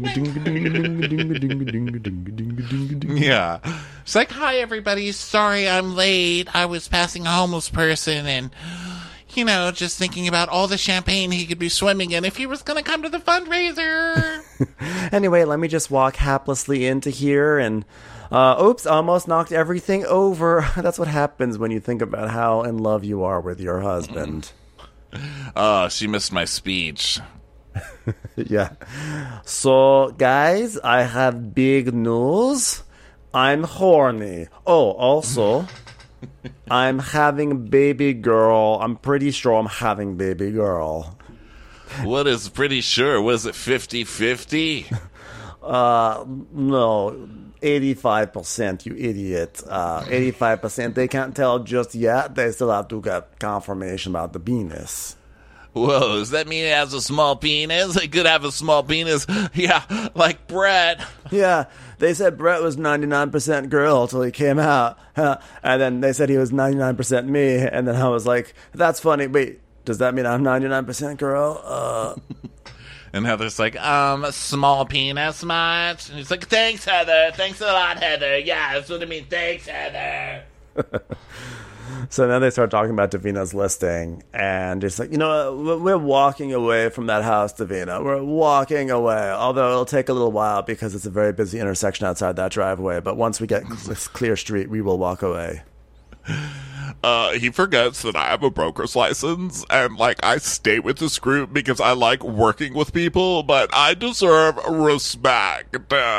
bling, bling. Yeah. It's like, hi, everybody. Sorry I'm late. I was passing a homeless person and, you know, just thinking about all the champagne he could be swimming in if he was going to come to the fundraiser. Anyway, let me just walk haplessly into here and, oops, almost knocked everything over. That's what happens when you think about how in love you are with your husband. Oh, she missed my speech. Yeah. So, guys, I have big news. I'm horny. Oh, also, I'm having baby girl. I'm pretty sure I'm having baby girl. What is pretty sure? Was it 50-50? No, 85%, you idiot. 85%. They can't tell just yet. They still have to get confirmation about the penis. Whoa, does that mean it has a small penis? It could have a small penis. Yeah, like Brett. Yeah, they said Brett was 99% girl until he came out. And then they said he was 99% me. And then I was like, that's funny. Wait, does that mean I'm 99% girl? And Heather's like, small penis much? And he's like, thanks, Heather. Thanks a lot, Heather. Yeah, that's what I mean. Thanks, Heather. So then they start talking about Davina's listing, and it's like, you know, we're walking away from that house, Davina. We're walking away, although it'll take a little while because it's a very busy intersection outside that driveway. But once we get this clear street, we will walk away. He forgets that I have a broker's license, and, like, I stay with this group because I like working with people, but I deserve respect.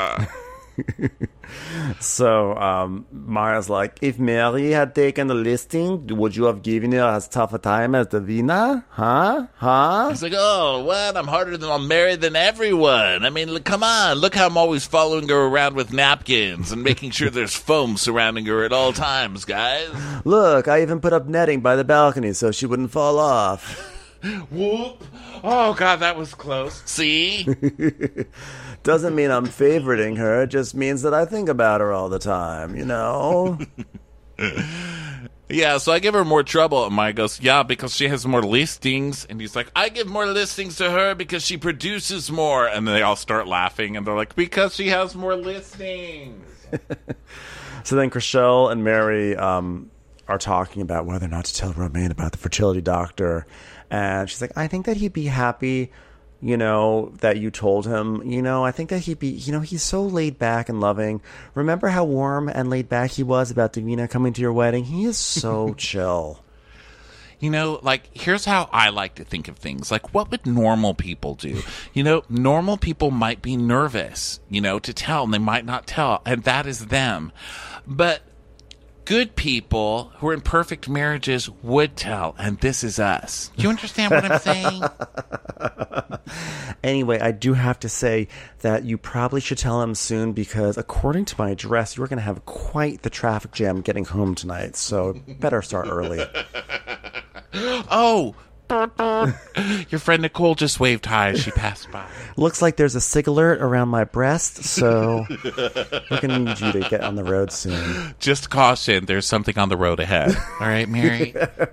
So Maya's like, if Mary had taken the listing, would you have given her as tough a time as Davina? Huh? He's like, oh, what? I'm harder than I'm married than everyone. I mean, come on. Look how I'm always following her around with napkins and making sure there's foam surrounding her at all times, guys. Look, I even put up netting by the balcony so she wouldn't fall off. Whoop. Oh, God, that was close. See? Doesn't mean I'm favoriting her. It just means that I think about her all the time, you know? Yeah, so I give her more trouble. And Maya goes, yeah, because she has more listings. And he's like, I give more listings to her because she produces more. And then they all start laughing. And they're like, because she has more listings. So then Chrishell and Mary are talking about whether or not to tell Romain about the fertility doctor. And she's like, I think that he'd be happy, you know, that you told him. You know, I think that he'd be, you know, he's so laid back and loving. Remember how warm and laid back he was about Davina coming to your wedding? He is so chill. You know, like, here's how I like to think of things. Like, what would normal people do? You know, normal people might be nervous, you know, to tell, and they might not tell, and that is them. But good people who are in perfect marriages would tell, and this is us. Do you understand what I'm saying? Anyway, I do have to say that you probably should tell him soon because according to my address, you're going to have quite the traffic jam getting home tonight, so better start early. Oh, your friend Nicole just waved hi as she passed by. Looks like there's a sig alert around my breast, so we're going to need you to get on the road soon. Just caution, there's something on the road ahead. All right, Mary?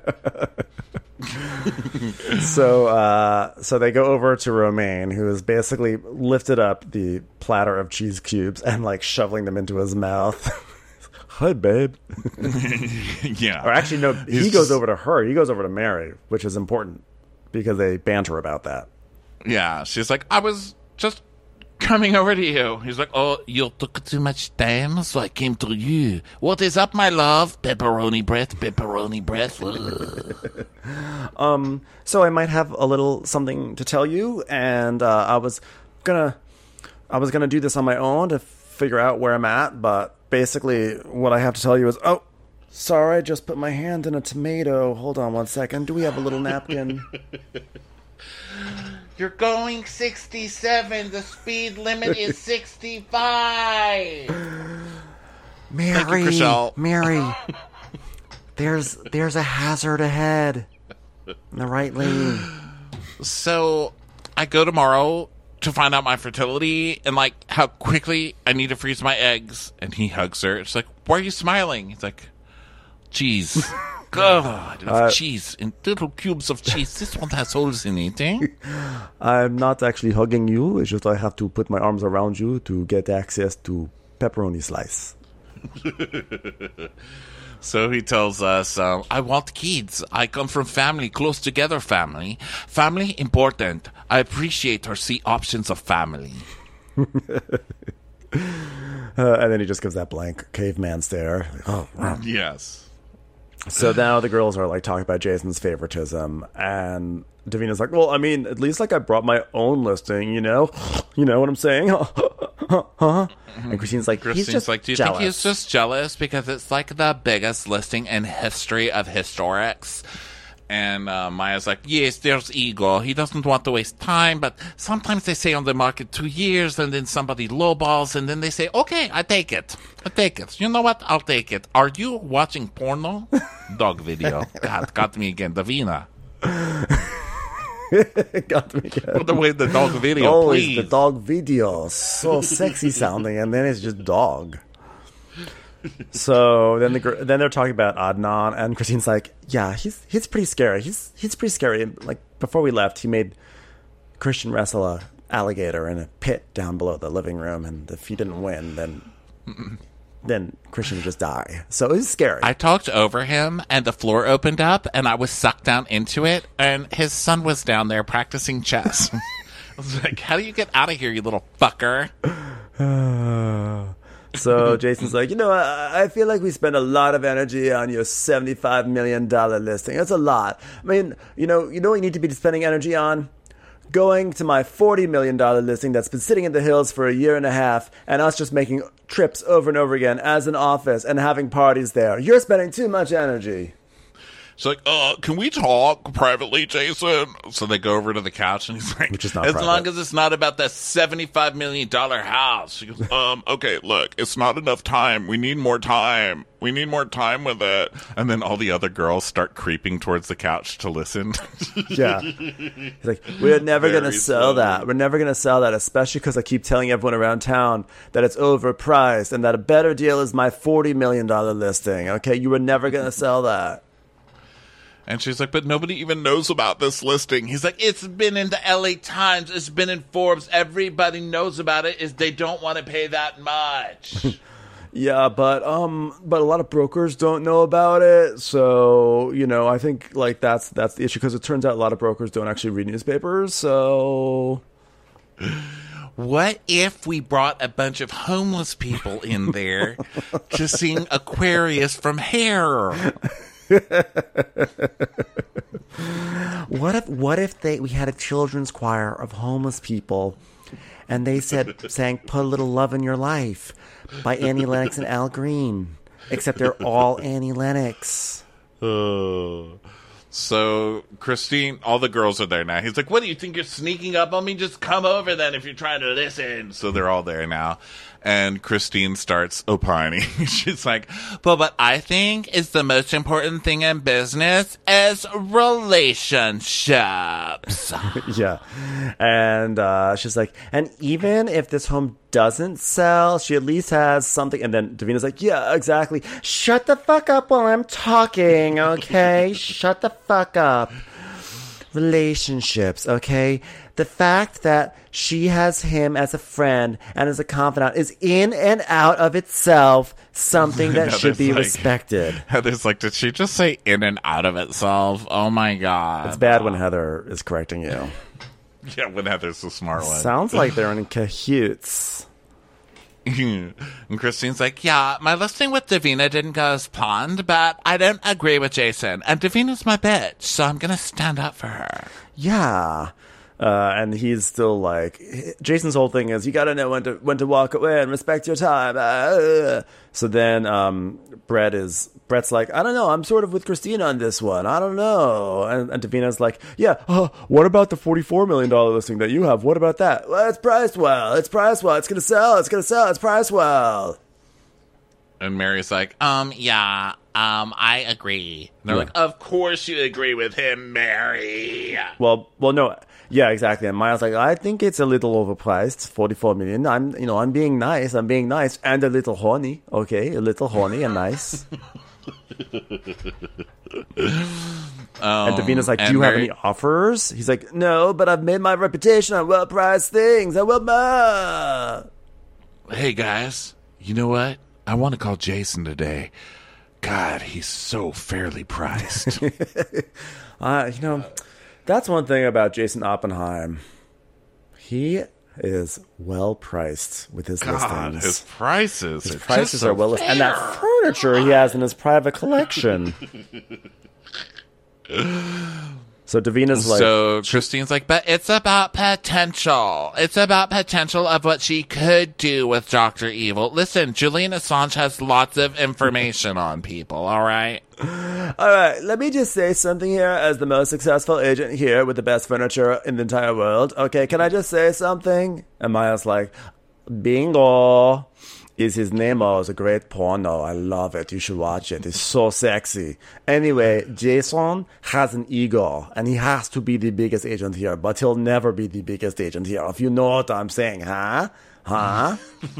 So they go over to Romain, who has basically lifted up the platter of cheese cubes and, like, shoveling them into his mouth. Hi, babe. Yeah. Or actually, no, he goes over to her. He goes over to Mary, which is important because they banter about that. Yeah, she's like, I was just coming over to you. He's like, oh, you took too much time, so I came to you. What is up, my love? Pepperoni breath, pepperoni breath. So I might have a little something to tell you, and I was gonna do this on my own to figure out where I'm at, but basically what I have to tell you is, oh, sorry, I just put my hand in a tomato. Hold on one second. Do we have a little napkin? You're going 67. The speed limit is 65. Mary, Chrishell. Mary, There's a hazard ahead. In the right lane. So I go tomorrow to find out my fertility and like how quickly I need to freeze my eggs. And he hugs her. It's like, why are you smiling? He's like, cheese. God, cheese in little cubes of cheese. This one has holes in it, eh? I'm not actually hugging you. It's just I have to put my arms around you to get access to pepperoni slice. So he tells us, I want kids. I come from family, close together family. Family important. I appreciate or see options of family. And then he just gives that blank caveman stare. Oh, wow. Yes. So now the girls are like talking about Jason's favoritism, and Davina's like, well, I mean, at least like I brought my own listing, you know? You know what I'm saying? And Christine's like, he's just like, do you jealous. think he's just jealous because it's like the biggest listing in history of historics? And Maya's like, yes, there's ego. He doesn't want to waste time, but sometimes they say on the market 2 years, and then somebody lowballs, and then they say, okay, I take it. You know what? I'll take it. Are you watching porno? Dog video. God, got me again. Davina. Got me again. The way the dog video, Always please. the dog video. So sexy sounding, and then it's just dog. So then then they're talking about Adnan, and Christine's like, yeah, he's pretty scary. He's pretty scary. Like before we left, he made Christian wrestle a alligator in a pit down below the living room, and if he didn't win, then Christian would just die. So it was scary. I talked over him, and the floor opened up, and I was sucked down into it, and his son was down there practicing chess. I was like, how do you get out of here, you little fucker? So Jason's like, you know, I feel like we spend a lot of energy on your $75 million listing. That's a lot. I mean, you know what you need to be spending energy on? Going to my $40 million listing that's been sitting in the hills for a year and a half, and us just making trips over and over again as an office and having parties there. You're spending too much energy. She's like, can we talk privately, Jason? So they go over to the couch, and he's like, Which is not as private. long as it's not about that $75 million house. She goes, okay, look, it's not enough time. We need more time. We need more time with it. and then all the other girls start creeping towards the couch to listen. Yeah. He's like, we're never going to Very sell slowly. that. We're never going to sell that, especially because I keep telling everyone around town that it's overpriced and that a better deal is my $40 million listing. Okay, you were never going to sell that. And she's like, but nobody even knows about this listing. He's like, it's been in the LA Times. It's been in Forbes. Everybody knows about it. Is they don't want to pay that much. Yeah, but a lot of brokers don't know about it. So, you know, I think like that's the issue, because it turns out a lot of brokers don't actually read newspapers. So What if we brought a bunch of homeless people in there to sing Aquarius from Hair? What if we had a children's choir of homeless people, and they sang "Put a Little Love in Your Life" by Annie Lennox and Al Green, except they're all Annie Lennox. So Christine, all the girls are there now. He's like, what do you think, you're sneaking up on me? Just come over then if you're trying to listen. So they're all there now. And Christine starts opining. She's like, well, what I think is the most important thing in business is relationships. Yeah. And she's like, and even if this home doesn't sell, she at least has something. And then Davina's like, yeah, exactly. Shut the fuck up while I'm talking, okay? Shut the fuck up. Relationships, okay? The fact that she has him as a friend and as a confidant is in and out of itself something that should be respected. Heather's like, did she just say in and out of itself? Oh my God. It's bad when Heather is correcting you. Yeah, when Heather's the smart one. Sounds like they're in cahoots. And Christine's like, yeah, my listing with Davina didn't go as planned, but I don't agree with Jason. And Davina's my bitch, so I'm going to stand up for her. Yeah. And he's still like, Jason's whole thing is, you got to know when to walk away and respect your time. So then Brett's like, I don't know, I'm sort of with Christina on this one. I don't know. And Davina's like, yeah, what about the $44 million listing that you have? What about that? Well, it's priced well. It's priced well. It's going to sell. It's going to sell. It's priced well. And Mary's like, yeah, I agree. And they're Yeah. like, of course you agree with him, Mary. Well, no. Yeah, exactly. And Maya's like, I think it's a little overpriced, 44 million. I'm being nice. I'm being nice and a little horny. Okay, a little horny and nice. And Davina's like, do you have any offers? He's like, no, but I've made my reputation on well-priced things. I will more. Hey, guys, you know what? I want to call Jason today. God, he's so fairly priced. That's one thing about Jason Oppenheim. He is well priced with his God, listings. his prices. His prices are well listed. And that furniture he has in his private collection. So Davina's like... So Christine's like, but it's about potential. It's about potential of what she could do with Dr. Evil. Listen, Julian Assange has lots of information on people, all right? All right, let me just say something here as the most successful agent here with the best furniture in the entire world. Okay, can I just say something? And Maya's like, bingo. Is his Nemo is a great porno. I love it. You should watch it. It's so sexy. Anyway, Jason has an ego, and he has to be the biggest agent here, but he'll never be the biggest agent here, if you know what I'm saying, huh? Huh?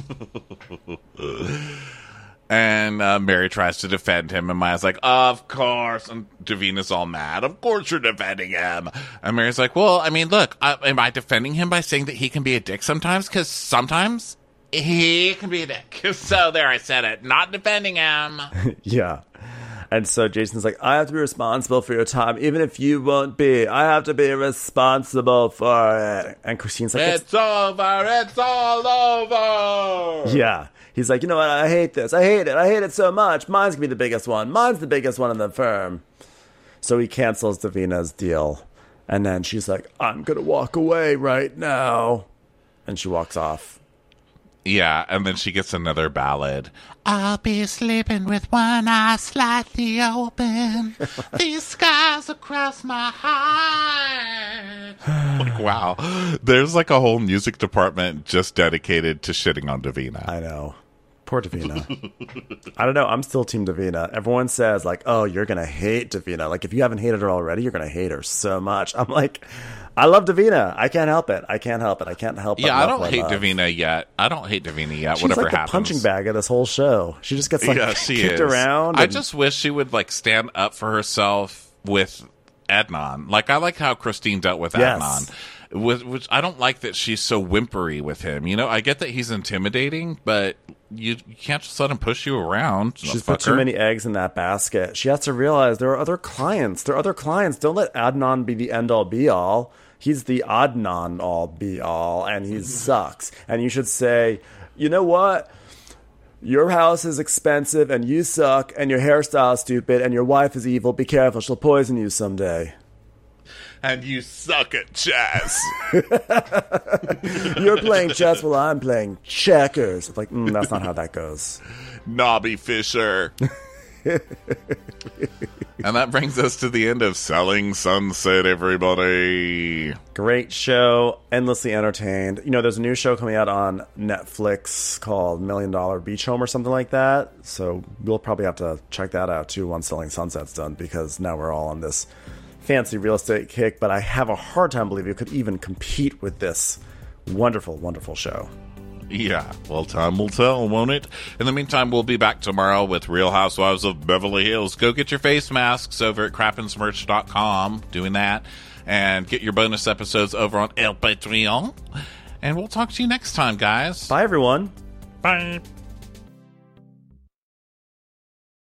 And Mary tries to defend him, and Maya's like, of course. And Davina's all mad. Of course you're defending him. And Mary's like, well, I mean, look, am I defending him by saying that he can be a dick sometimes? Because sometimes he can be a dick. So there, I said it. Not defending him. Yeah. And so Jason's like, I have to be responsible for your time, even if you won't be. I have to be responsible for it. And Christine's like, It's over. It's all over. yeah. He's like, you know what? I hate this. I hate it. I hate it so much. Mine's going to be the biggest one. Mine's the biggest one in the firm. So he cancels Davina's deal. And then she's like, I'm going to walk away right now. And she walks off. Yeah, and then she gets another ballad. I'll be sleeping with one eye slightly open. These skies across my heart. Like, wow. There's like a whole music department just dedicated to shitting on Davina. I know. Poor Davina. I don't know. I'm still Team Davina. Everyone says, like, oh, you're going to hate Davina. Like, if you haven't hated her already, you're going to hate her so much. I'm like, I love Davina. I can't help it. I can't help it. I can't help it. Yeah, I don't hate Davina yet. She's Whatever like the happens. punching bag of this whole show. She just gets, like, kicked around. I and- just wish she would, like, stand up for herself with Adnan. Like, I like how Christine dealt with Yes. Adnan. Which I don't like that she's so whimpery with him. You know, I get that he's intimidating, but you can't just let him push you around. She's put too many eggs in that basket. She has to realize there are other clients. There are other clients. Don't let Adnan be the end-all, be-all. He's the Adnan all, be-all, and he sucks. And you should say, you know what? Your house is expensive, and you suck, and your hairstyle is stupid, and your wife is evil. Be careful. She'll poison you someday. And you suck at chess. You're playing chess while I'm playing checkers. It's like, that's not how that goes. Nobby Fisher. And that brings us to the end of Selling Sunset, everybody. Great show, endlessly entertained. You know, there's a new show coming out on Netflix called $1 Million Beach Home or something like that. So we'll probably have to check that out too once Selling Sunset's done, because now we're all on this fancy real estate kick. But I have a hard time believing it could even compete with this wonderful, wonderful show. Yeah, well, time will tell, won't it? In the meantime, we'll be back tomorrow with Real Housewives of Beverly Hills. Go get your face masks over at crappensmerch.com, doing that, and get your bonus episodes over on El Patreon. And we'll talk to you next time, guys. Bye, everyone. Bye.